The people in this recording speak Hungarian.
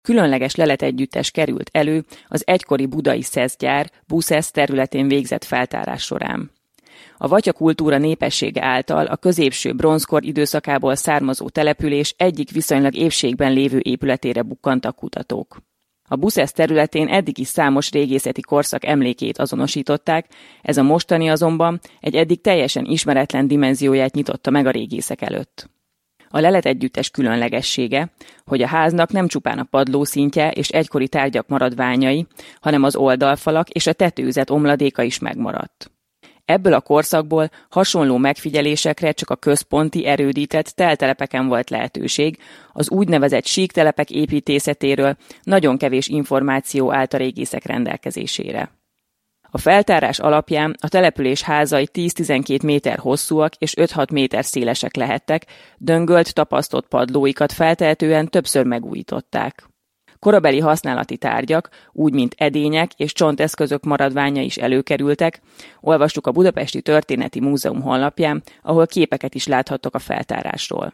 Különleges leletegyüttes került elő az egykori budai szeszgyár Buszesz területén végzett feltárás során. A vatya kultúra népessége által a középső bronzkor időszakából származó település egyik viszonylag épségben lévő épületére bukkantak kutatók. A Buszesz területén eddig is számos régészeti korszak emlékét azonosították, ez a mostani azonban egy eddig teljesen ismeretlen dimenzióját nyitotta meg a régészek előtt. A leletegyüttes különlegessége, hogy a háznak nem csupán a padlószintje és egykori tárgyak maradványai, hanem az oldalfalak és a tetőzet omladéka is megmaradt. Ebből a korszakból hasonló megfigyelésekre csak a központi erődített teltelepeken volt lehetőség, az úgynevezett síktelepek építészetéről nagyon kevés információ állt a régészek rendelkezésére. A feltárás alapján a település házai 10-12 méter hosszúak és 5-6 méter szélesek lehettek, döngölt, tapasztott padlóikat feltehetően többször megújították. Korabeli használati tárgyak, úgy mint edények és csonteszközök maradványa is előkerültek, olvastuk a Budapesti Történeti Múzeum honlapján, ahol képeket is láthattok a feltárásról.